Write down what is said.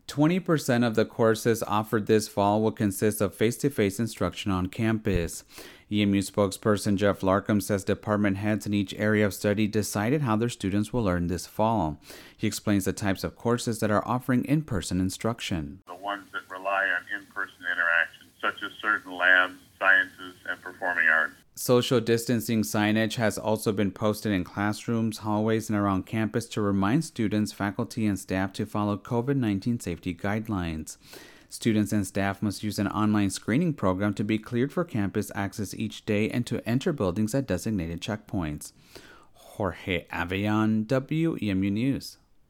20% of the courses offered this fall will consist of face-to-face instruction on campus. EMU spokesperson Jeff Larkham says department heads in each area of study decided how their students will learn this fall. He explains the types of courses that are offering in-person instruction. The ones that rely on in-person interaction, such as certain labs, sciences, and performing arts. Social distancing signage has also been posted in classrooms, hallways, and around campus to remind students, faculty, and staff to follow COVID-19 safety guidelines. Students and staff must use an online screening program to be cleared for campus access each day and to enter buildings at designated checkpoints. Jorge Aveillon, WEMU News.